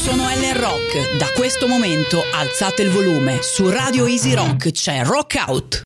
sono Ellen Rock. Da questo momento alzate il volume. Su Radio Easy Rock c'è Rock Out.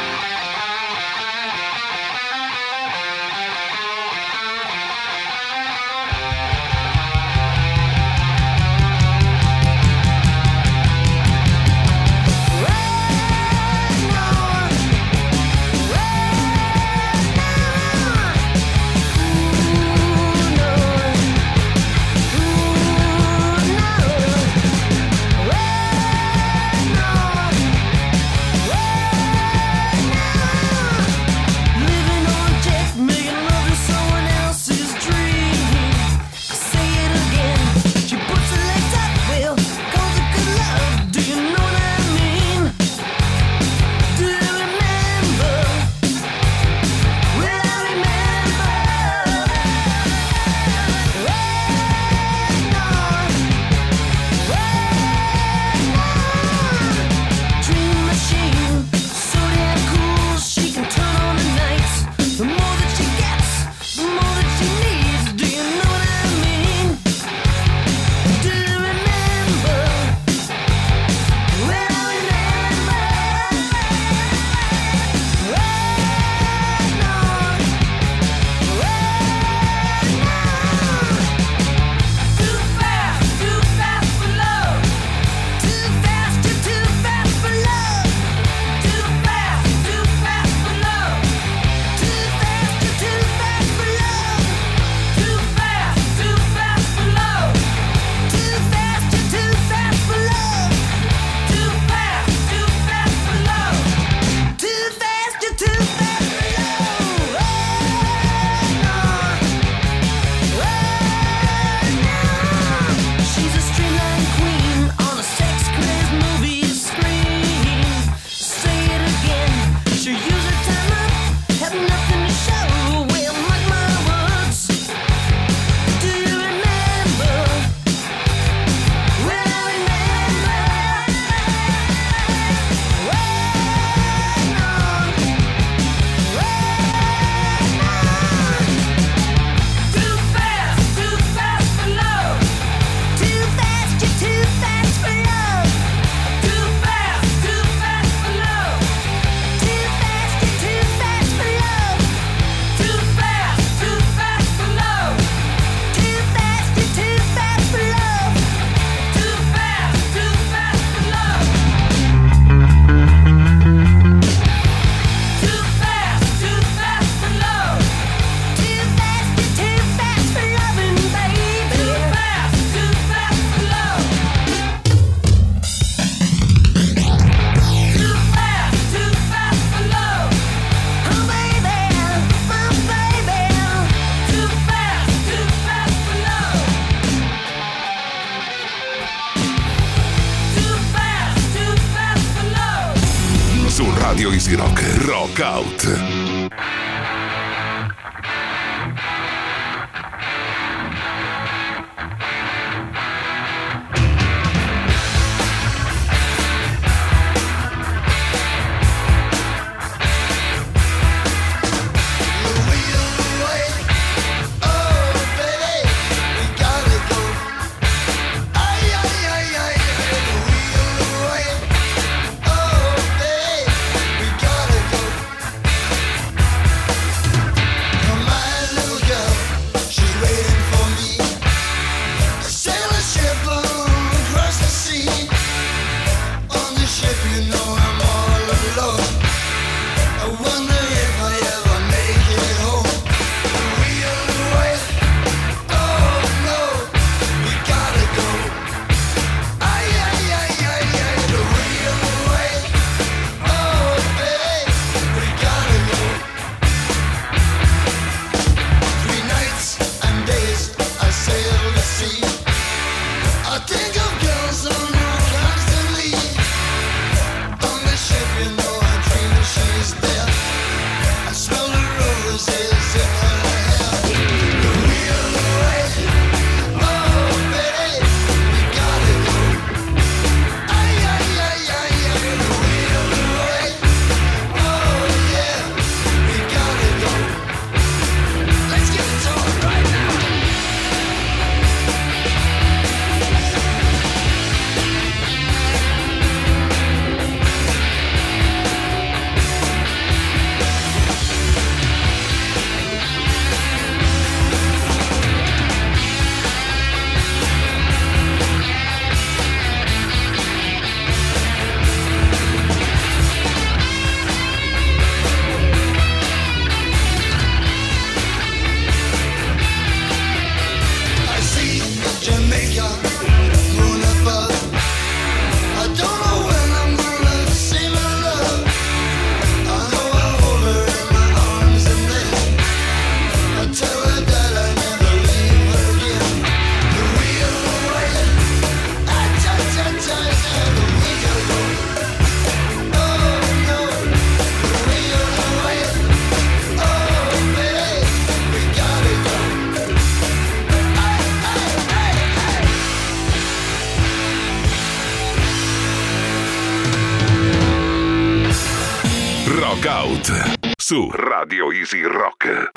Radio Easy Rock, Rock Out. I think of girls on constantly. Rock Out su Radio Easy Rock.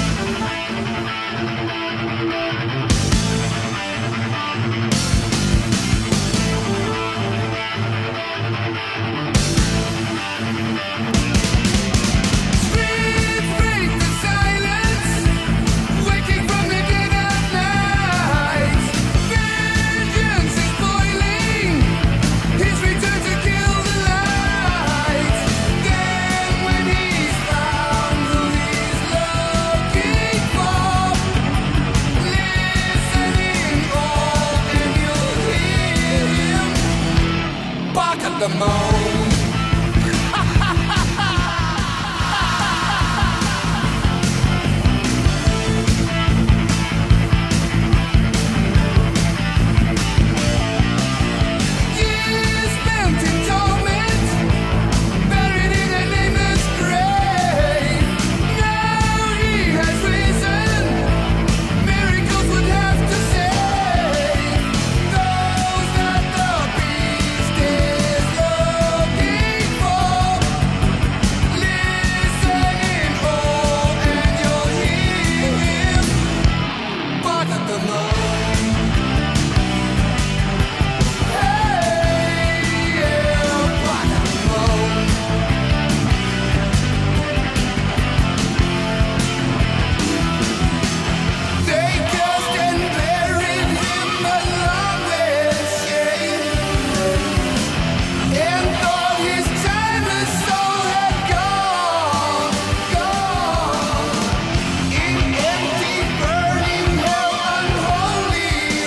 The moon. Years spent in torment, buried in a nameless grave. Now he has risen, miracles would have to save those that the beast is looking for. Listen in awe and you'll hear him bark at the moon. Hey, yeah, bark at the moon. They killed and buried him along with shame, and thought his timeless soul had gone, gone in empty, burning hell, unholy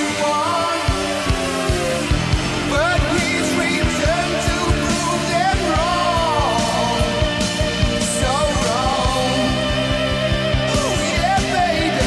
one. But he's returned to prove them wrong, so wrong. Oh yeah, baby.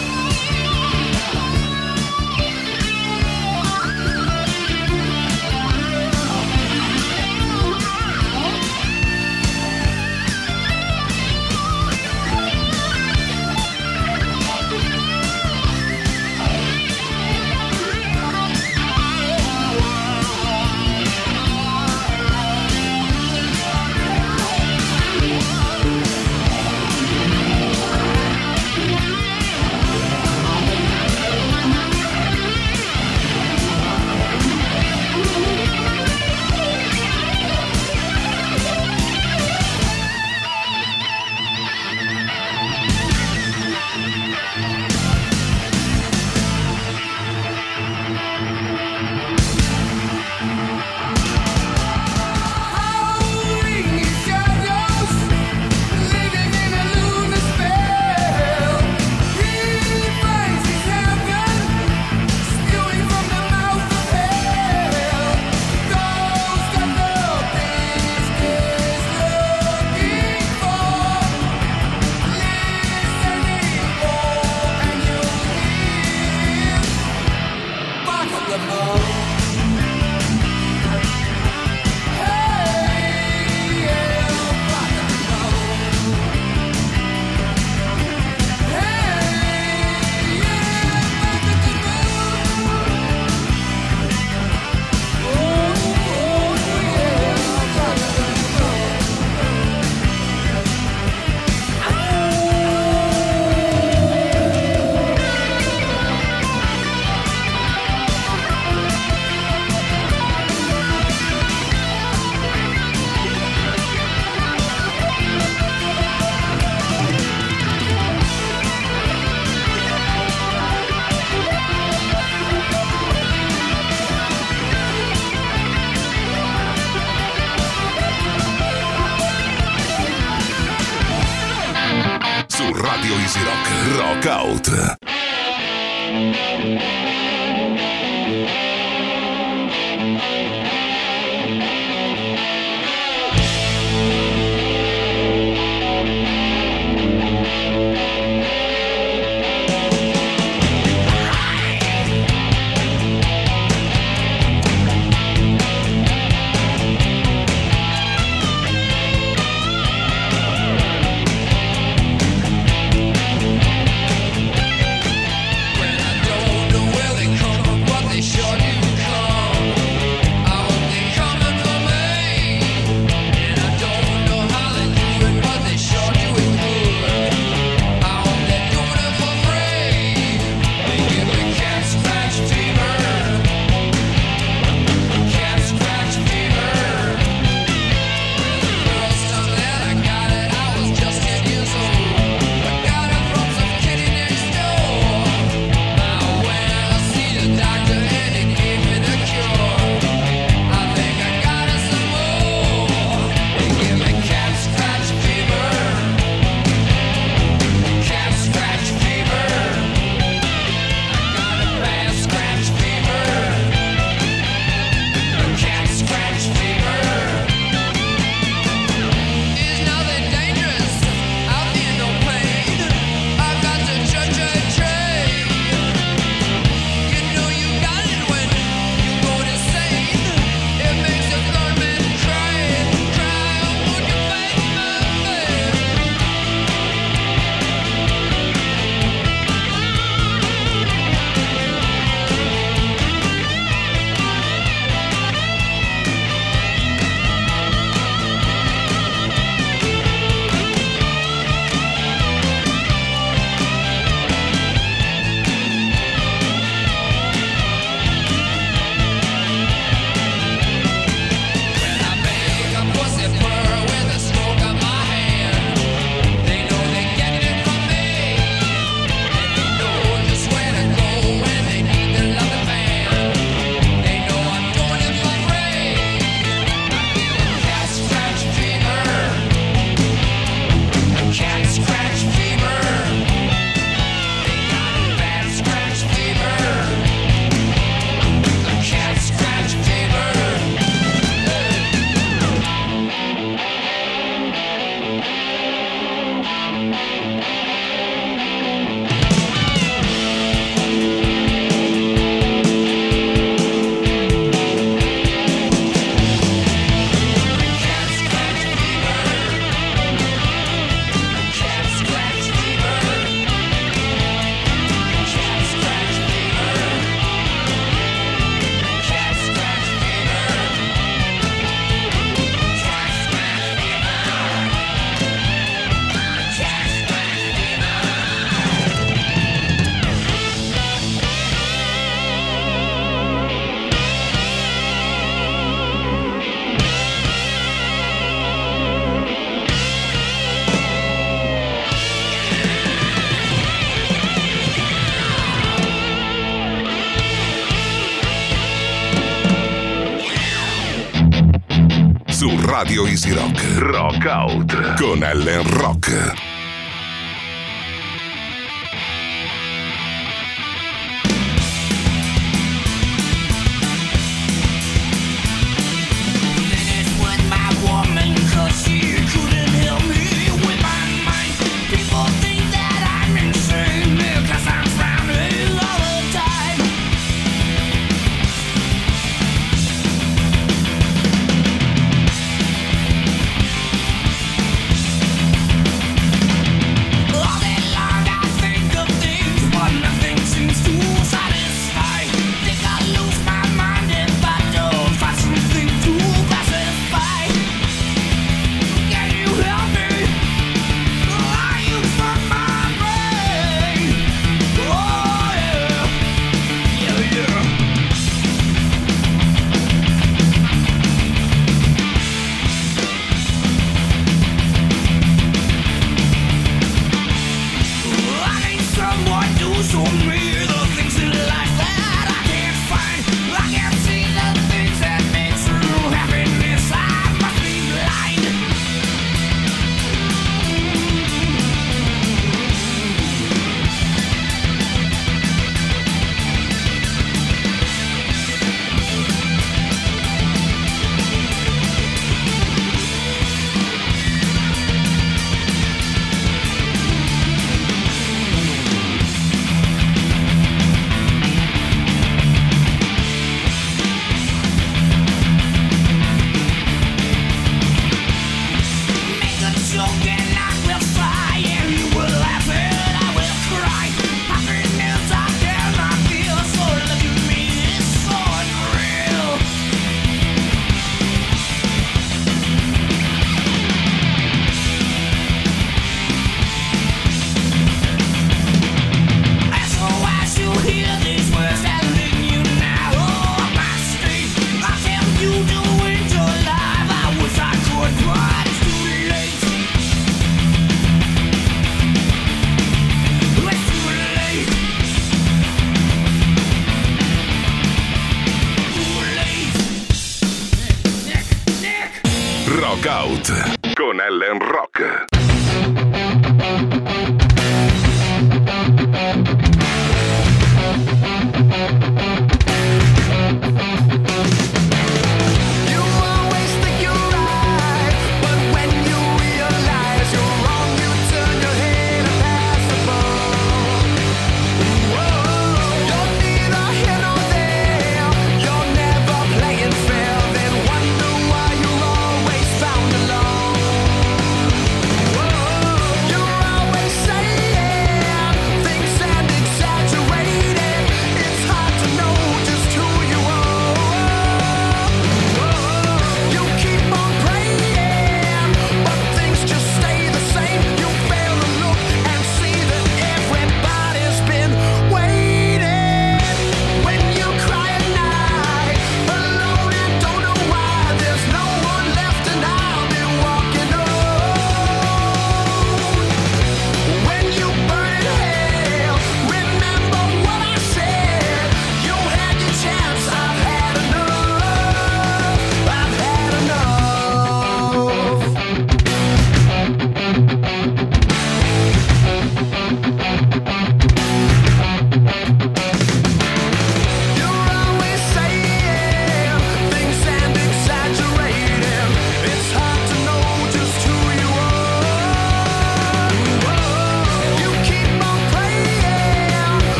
Howling in shadows, living in a lunar spell. He finds his heaven, spewing from the mouth of hell. Those that the beast is looking for. Listen in awe and you'll hear him bark at the moon. Hey, yeah, bark at the moon. Hey, yeah, bark at the moon. Oh, yeah, bark at the Su Radio Easy Rock, Rock Out. When I don't know su Radio Easy Rock. Rock Out con Ellen Rock. Rock Out con Ellen Rock.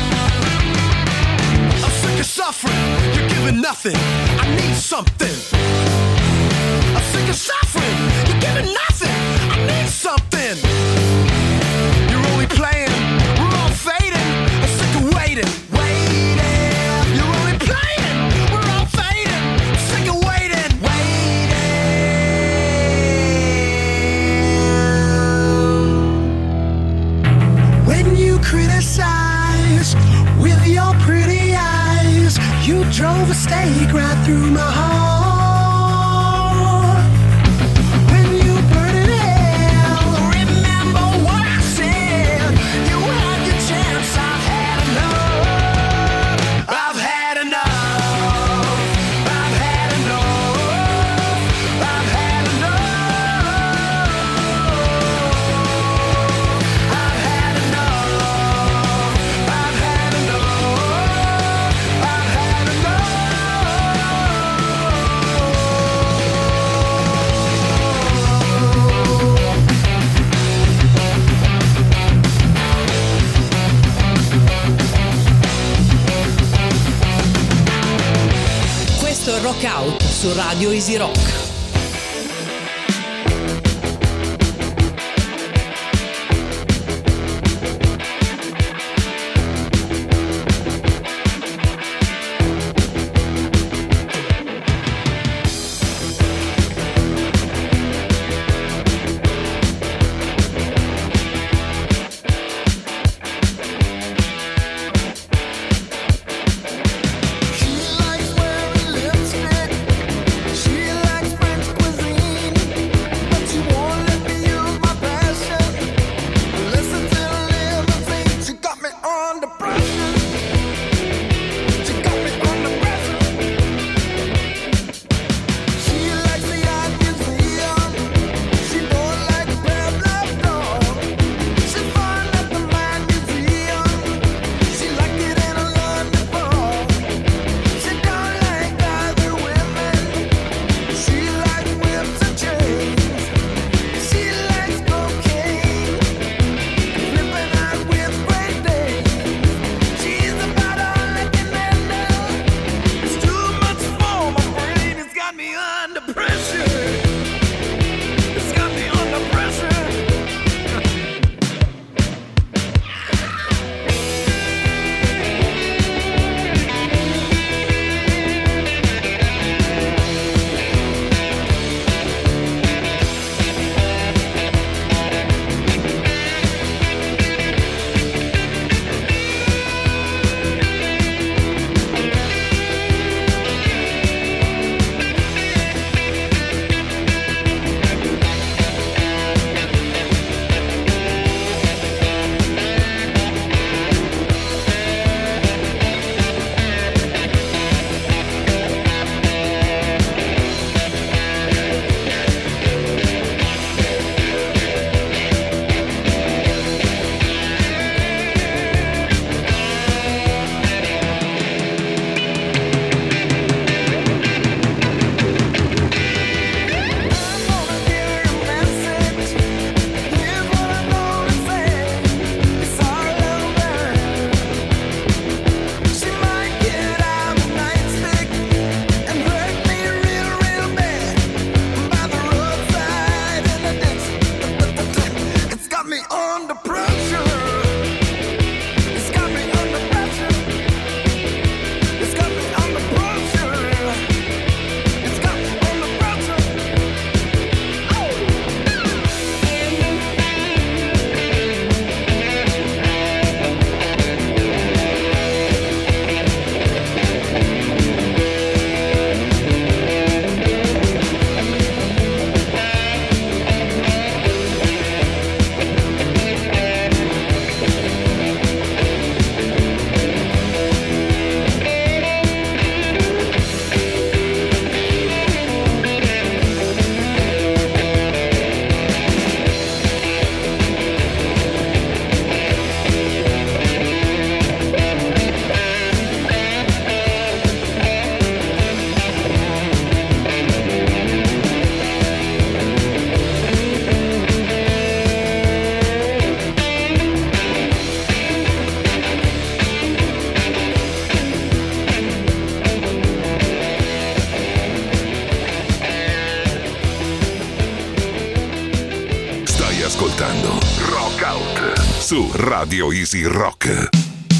Suffering, you're giving nothing. I need something. suffering. You're giving nothing. I need something. You're only playing. We're all fading. I'm sick of waiting. Waiting. You're only playing. We're all fading. I'm sick of waiting. Waiting. When you criticize with your pretty eyes, you drove a stake right through my heart. When you burn in hell, remember what I said. You had your chance, I've had enough. I've had enough. I've had enough. I've had enough. I've had enough. I've had enough. I've had enough. Questo è Rock Out su Radio Easy Rock. She likes wearing lipstick. She likes su Radio Easy Rock.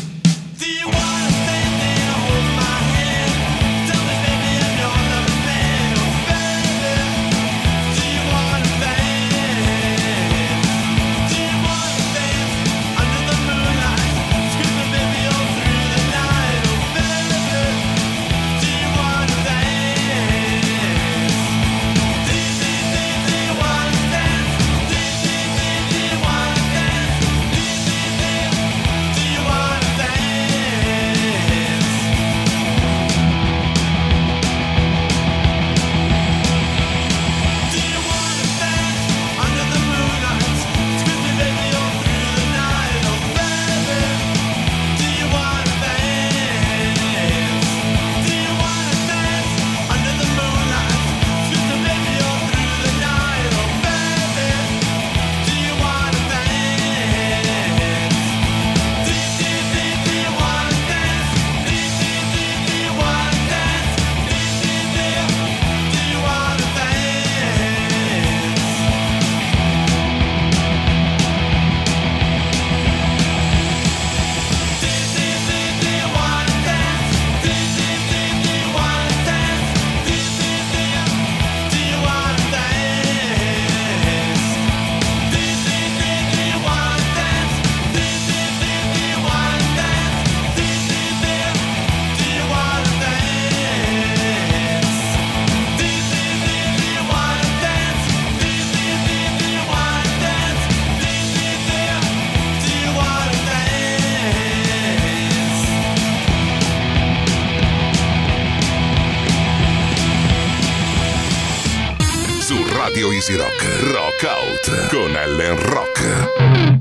Radio Easy Rock, Rock Out con Ellen Rock.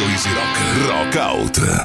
Radio Easy Rock, Rock Out.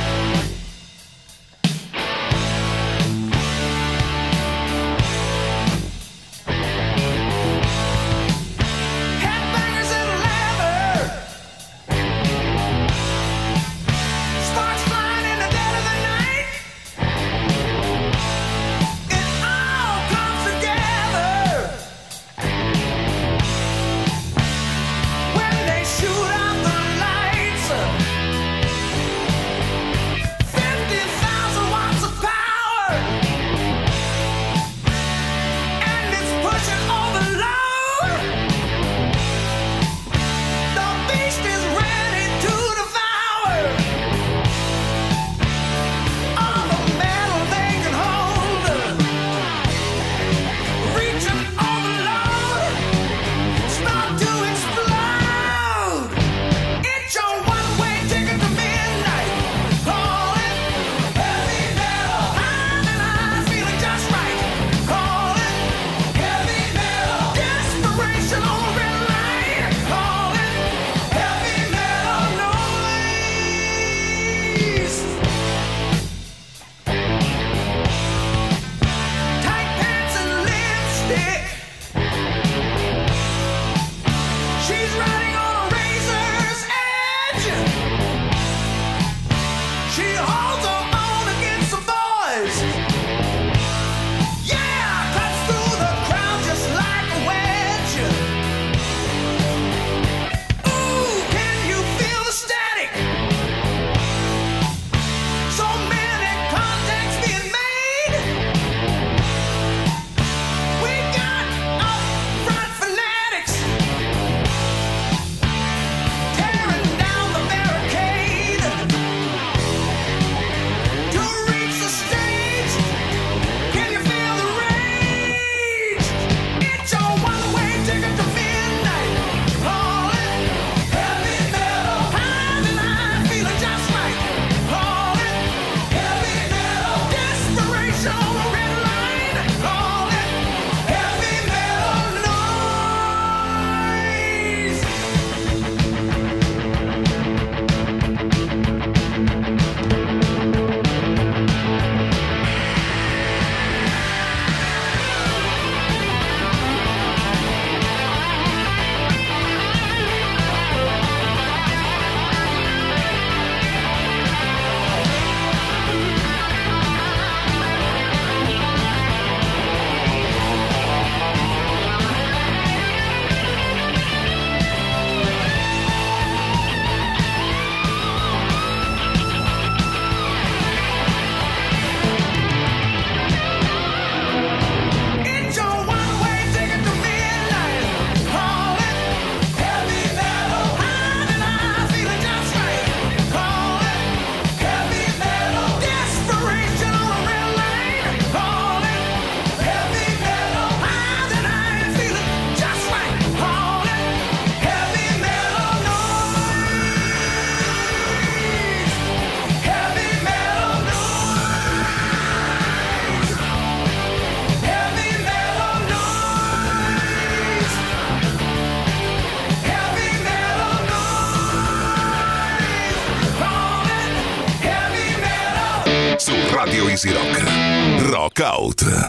Radio Easy Rock, Rock Out.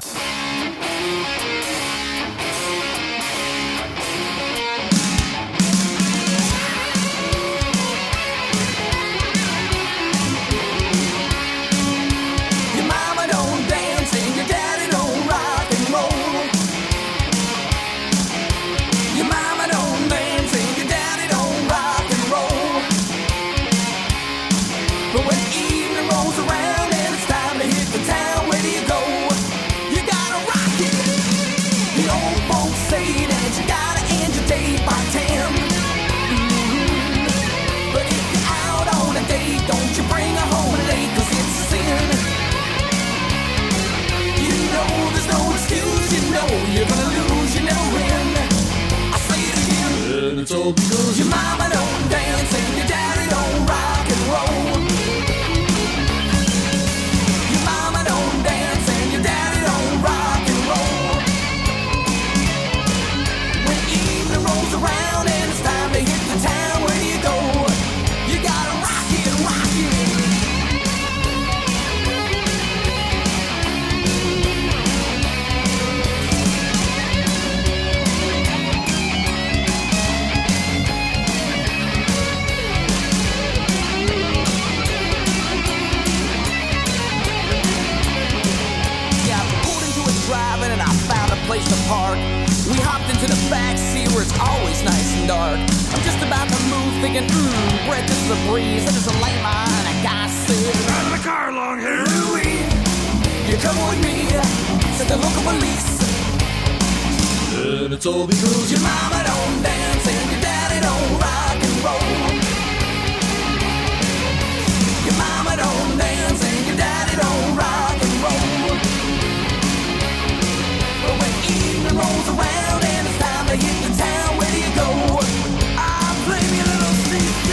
But when evening rolls around and it's time to hit the town, where do you go? You got it's always nice and dark. I'm just about to move, thinking, bread, this is a breeze. That is a lame line, a guy said, out of the car, long hair, Louie. You come with me, said the local police. And it's all because your mama don't dance and your daddy don't rock and roll. Your mama don't dance and your daddy don't rock and roll. But when evening rolls around and it's time to hit the town, where do you go? I'll play me a little CC.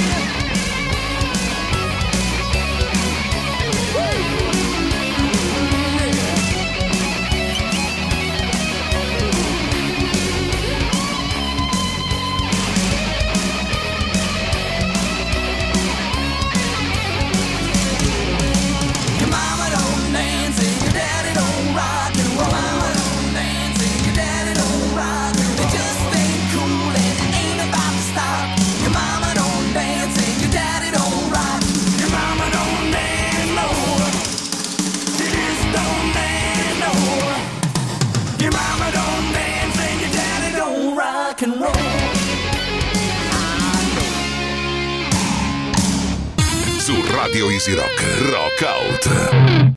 Su Radio Easy Rock, Rock Out.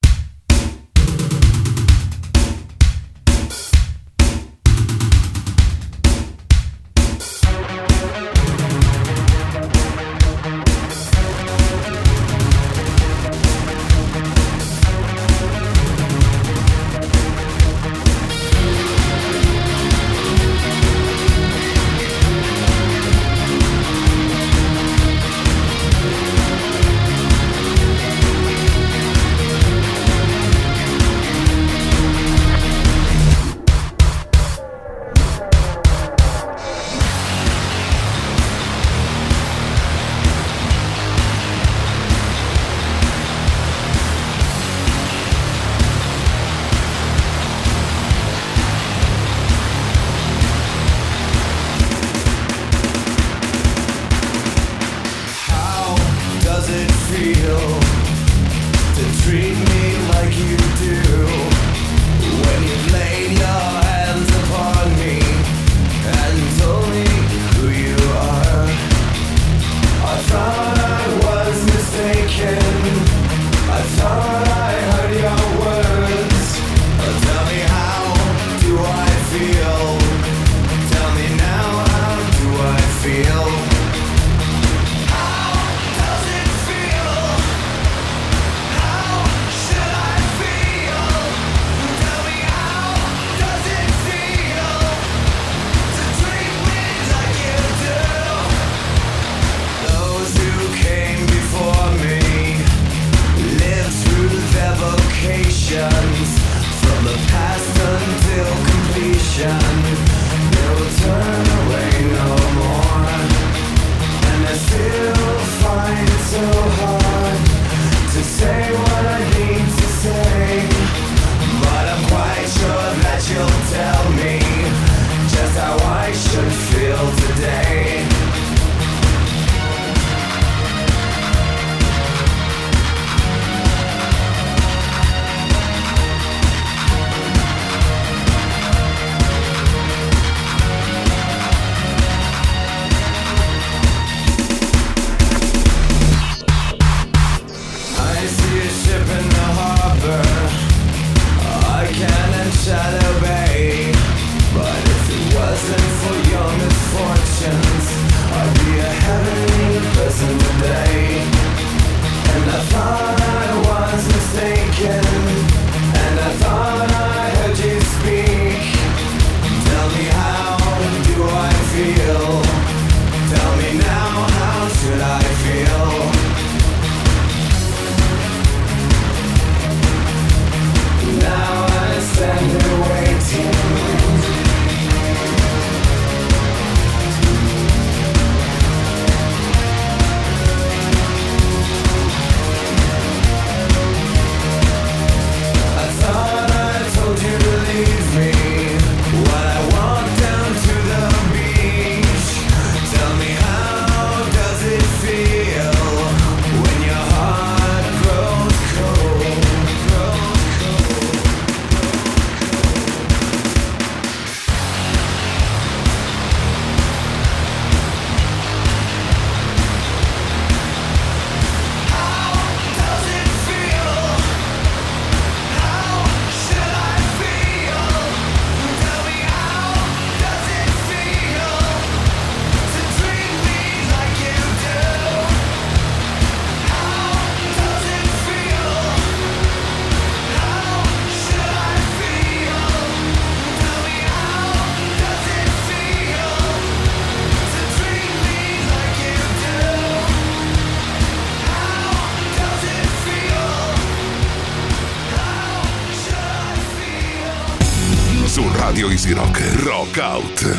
Feel Radio Easy Rock, Rock Out.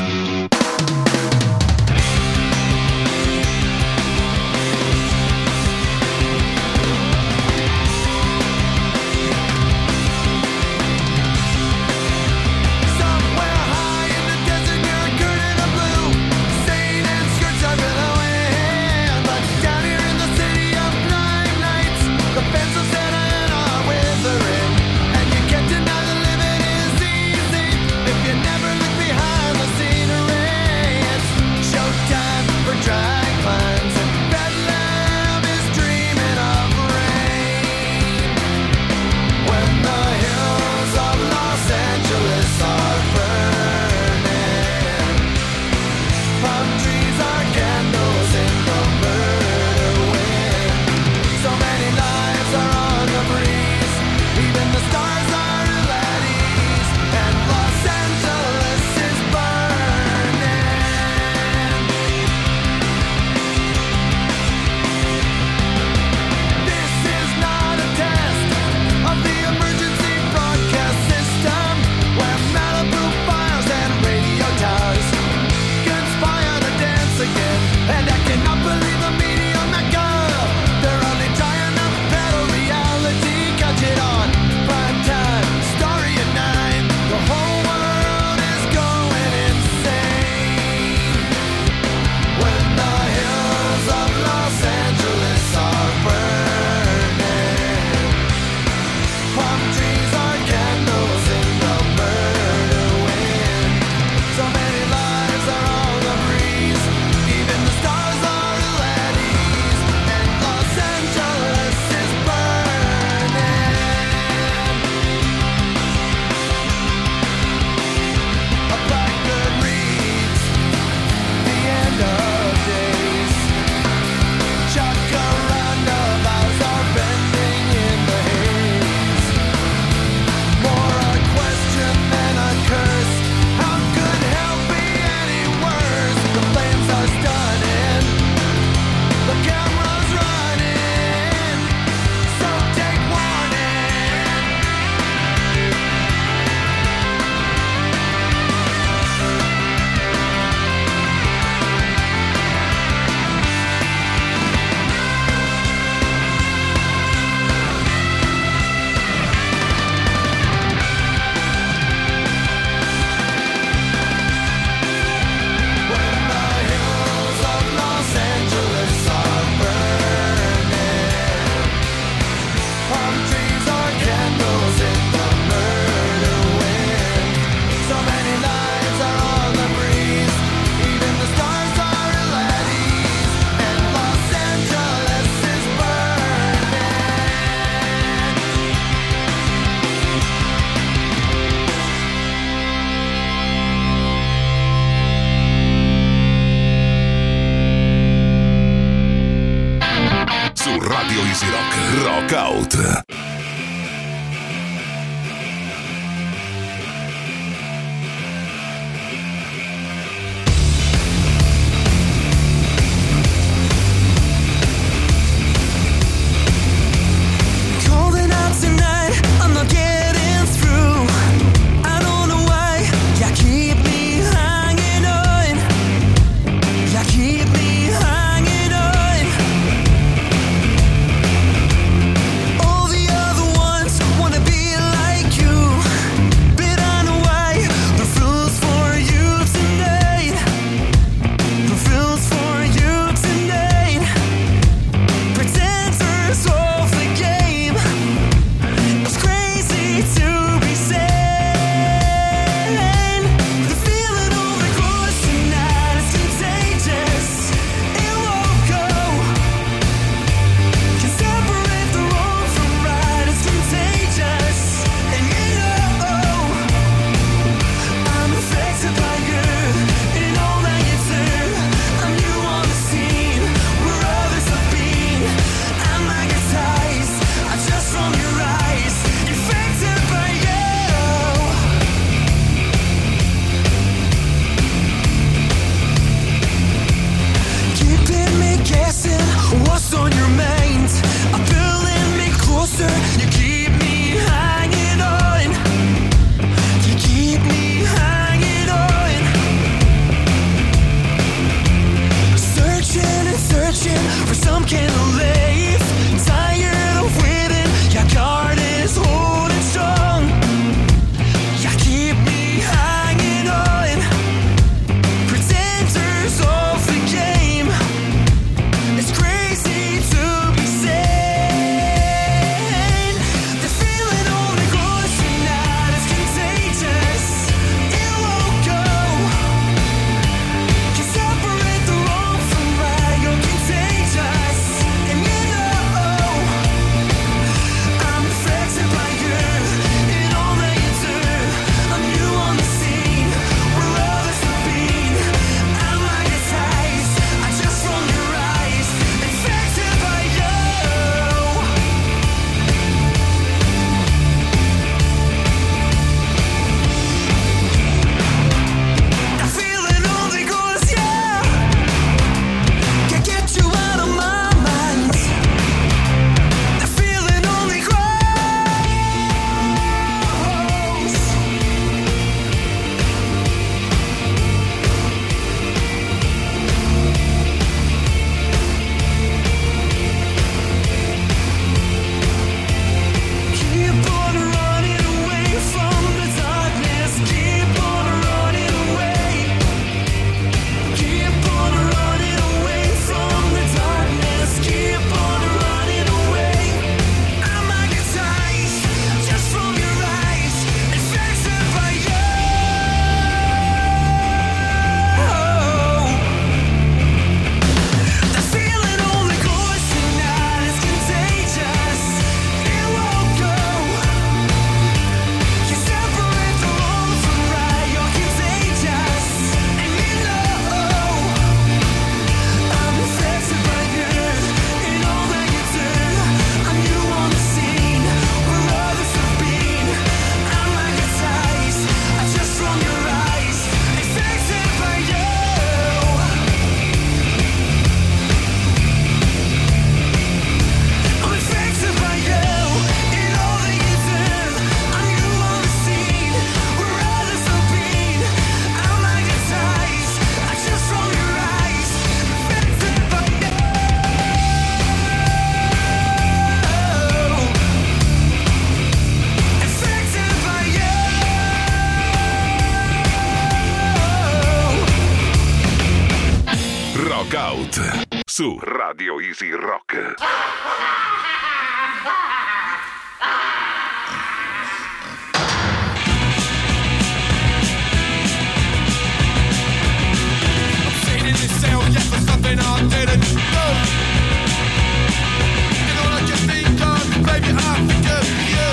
Radio Easy Rock, Rock Out. All the su Radio Easy Rock. Something I didn't do. And all I can think of, baby, I think of you.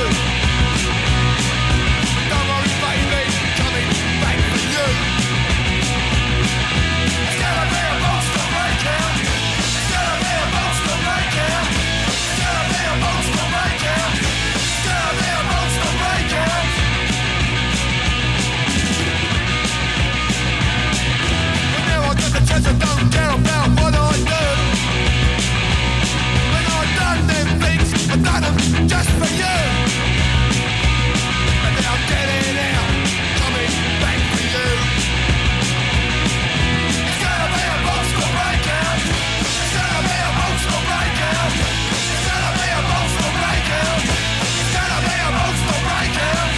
Don't worry, baby, coming back for you. It's gonna be a monster breakout. It's gonna be a monster breakout. It's gonna be a monster breakout. It's gonna be a monster breakout. But now I got the chance, I don't care about what I do. When I've done them things, I've done them just for you. And now I'm getting out, coming back for you. It's gonna be a monster breakout. It's gonna be a monster breakout. It's gonna be a monster breakout. It's gonna be a monster breakout.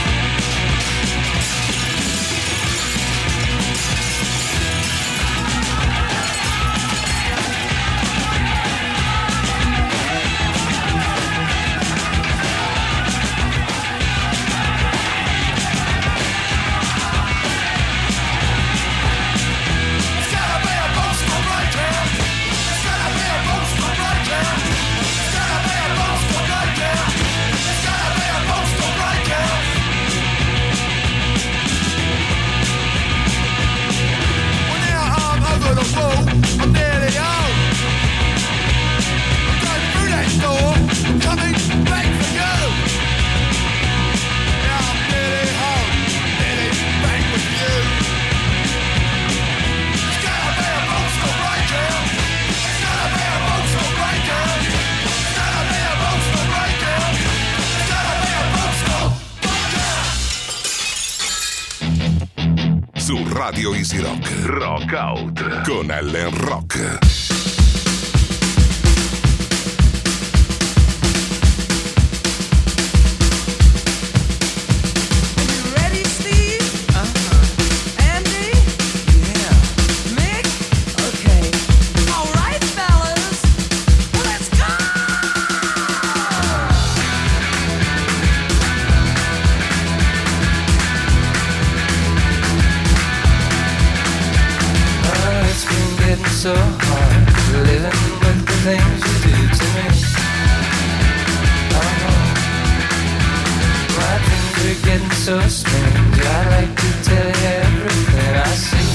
I'm nearly home. I'm going through that door, I'm coming back for you. Now I'm nearly home, nearly back with you. It's gonna be a monster breakout. It's gonna be a monster breakout. It's gonna be a monster breakout. It's gonna be a monster breakout. Su Radio Easy Rock, Rock Out con Ellen Rock. So hard living with the things you do to me. My dreams are getting so strange. I like to tell you everything I see.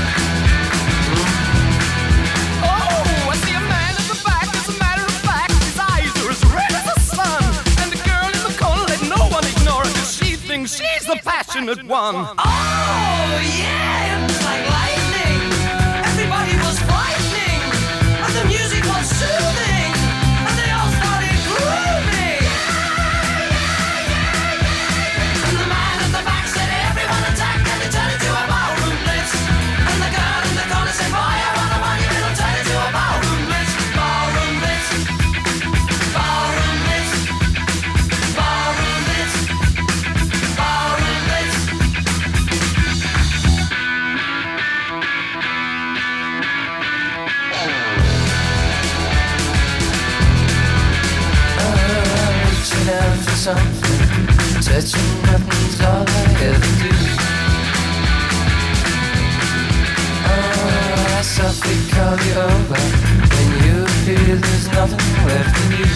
Oh, I see a man at the back. As a matter of fact, his eyes are as red as the sun. And the girl in the corner, let no one ignore her, 'cause she thinks she's the passionate one. Oh, yeah, it's like lightning. Everybody was frightening, and the music was soothing, and they all started grooving. And the man at the back said, everyone attack, and it turned into a ballroom blitz. And the girl in the corner said, boy, I wanna run you, it'll turn into a ballroom blitz. Ballroom blitz. Ballroom blitz. Ballroom blitz. Ballroom blitz. Reaching out for something, touching nothing's all I ever do. I softly call you over, when you feel there's nothing left in you.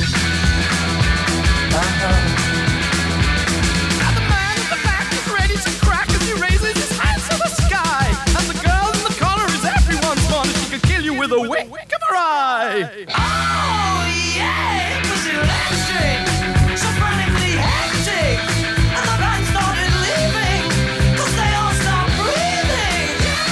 Now the man at the back is ready to crack as he raises his hands to the sky. And the girl in the corner is everyone's fun. She could kill you with a wink of her eye. Oh, yeah, it was electric, so frantically hectic. And the band started leaving, 'cause they all stopped breathing.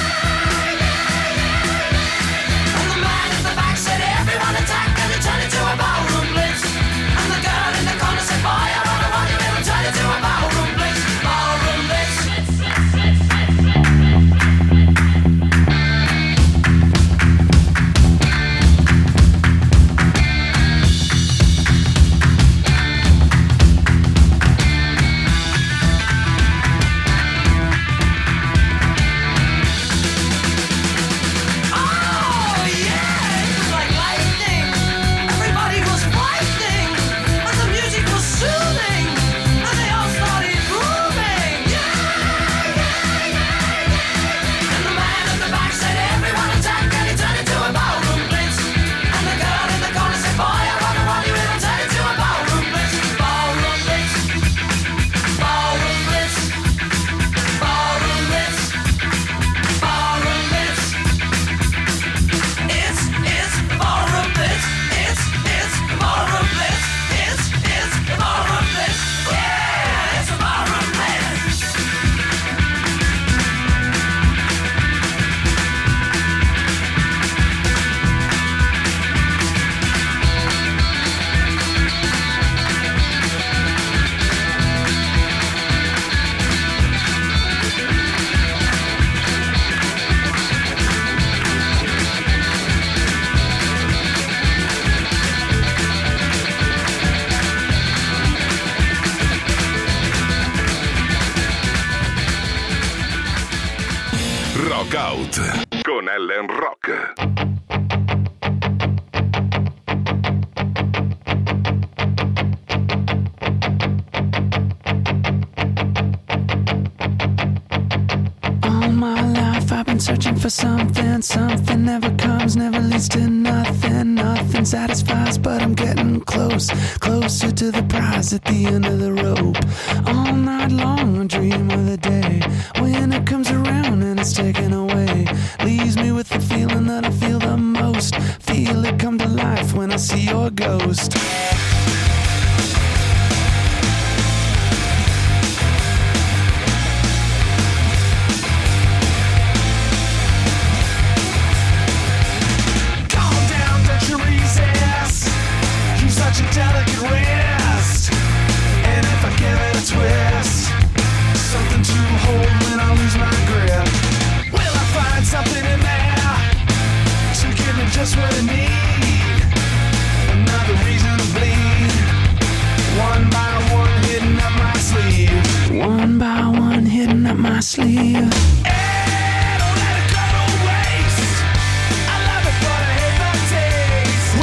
And the man at the back said, everyone attack, and it turned into a ballroom blitz. And the girl in the corner said, boy, I wanna run you, it'll turn into a ballroom blitz. Ballroom blitz. Out con Ellen Rock. Searching for something, something never comes, never leads to nothing, nothing satisfies, but I'm getting close, closer to the prize at the end of the rope. All night long I dream of the day when it comes around and it's taken away. Leaves me with the feeling that I feel the most, feel it come to life when I see your ghost. Such a delicate wrist, and if I give it a twist, something to hold when I lose my grip. Will I find something in there to give me just what I need? Another reason to bleed. One by one hidden up my sleeve. One by one hidden up my sleeve. Hey, don't let it go to waste. I love it, but I hate the taste.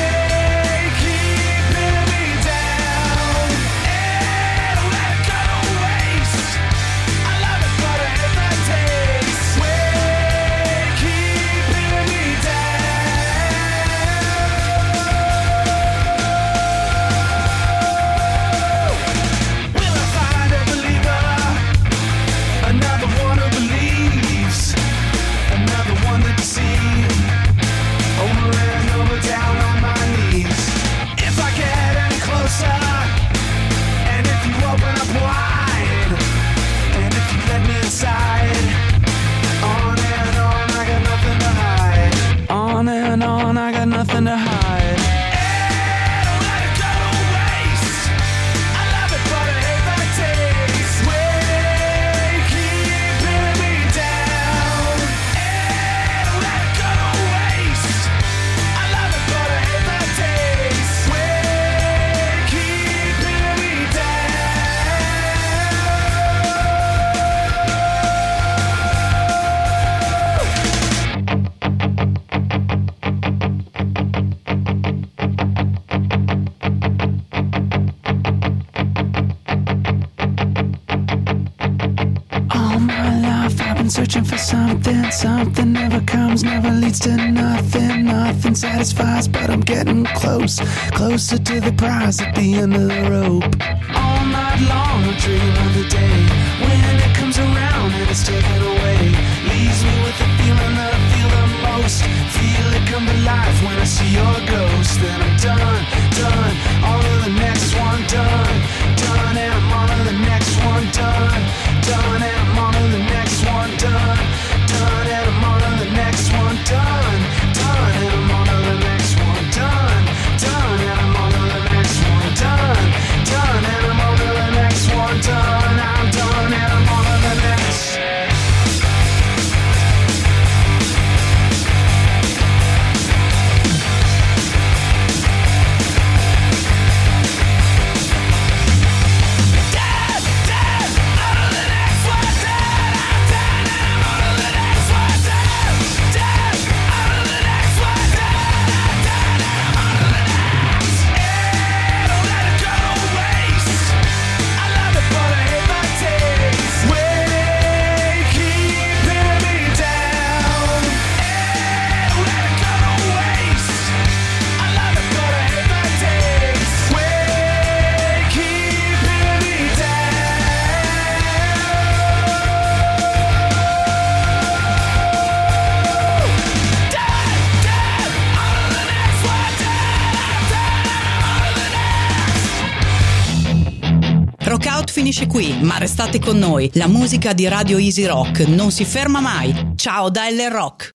Nothing to hide. Hey, don't let it go to waste. I love it, but I hate the taste. Way keeping me down. Hey, don't let it go to waste. I love it, but I hate the taste. Way keeping me searching for something, something never comes, never leads to nothing, nothing satisfies, but I'm getting close, closer to the prize at the end of the rope. All night long I dream of the day when it comes around and it's taken away. Leaves me with the feeling that I feel the most, feel it come to life when I see your ghost. Then I'm done, done, on to the next one, done, done, and I'm on to the next one, done, done, and I'm on to the next one, done, done, and I'm on to the next one, done, done, and I'm on to the next one, done, done, and I'm on to the next one, done, done, and I'm on to the next one, done, I'm done, and I'm on to the next. Rockout finisce qui, ma restate con noi. La musica di Radio Easy Rock non si ferma mai. Ciao da Ellen Rock.